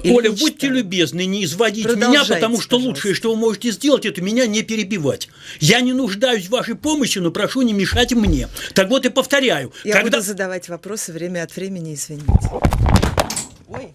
Оля, будьте любезны, не изводить меня, потому что лучшее, что вы можете сделать, это меня не перебивать. Я не нуждаюсь в вашей помощи, но прошу не мешать мне. Так вот и повторяю. Я буду задавать вопросы время от времени, извините. Ой.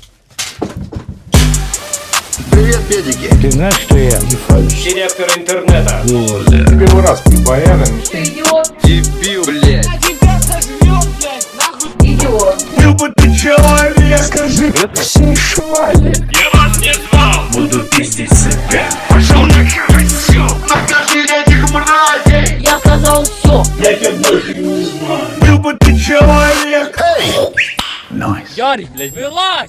Привет, педики. Ты знаешь, что я? Директор интернета. Тебе в раз припаян. Ты идиот. Дебил, блядь. Я тебя сожмёт, блядь. Нахуй. Идиот. Был бы ты человек, скажи. Все швали. Я вас не звал. Буду пиздить себя. Пошел нахуй, все. Накажи этих мразей. Я сказал все. Я тебя больше не знаю. Был бы ты человек. Ярик, блядь, вылазь!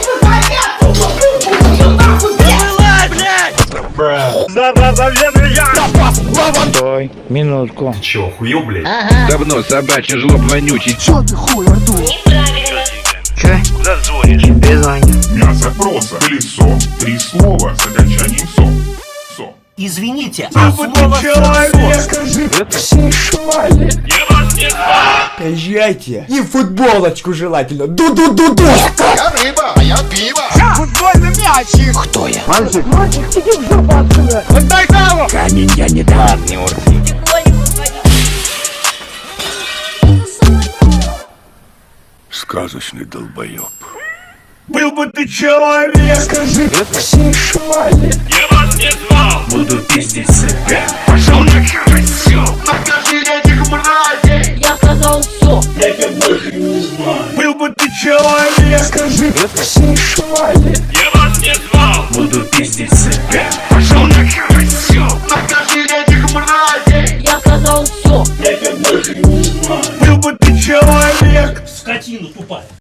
Стой, минутку. Чё, хуёв, блядь? Давно собачий жлоб вонючий. Чё ты хуй рту? Неправильно. Зазвонишь. Мясо, проса, колесо. 3 слова с окончанием со. Извините, Был бы ты человек, скажи. Все швали. Я вас не звал! Езжайте. И футболочку желательно. Ду-ду-ду-ду. Я рыба, а я пиво. Футбольный мячик. Кто я? Мальчик, иди в жопу отсюда. Отдай таву! Камень я не дам. Не урти. Сказочный долбоёб. Был бы ты человек, скажи. Все швали. Я вас не звал! Буду пиздить себя. Пошел нахуй, все. Накажи этих мразей. Я сказал все. Я тебя больше не знаю. Был бы ты человек, скажи. Все швали. Я вас не звал! Буду пиздить себя. Пошел нахуй, все. Накажи этих мразей. Я сказал все. Я тебя больше не знаю. Был бы ты человек. Скотина тупая.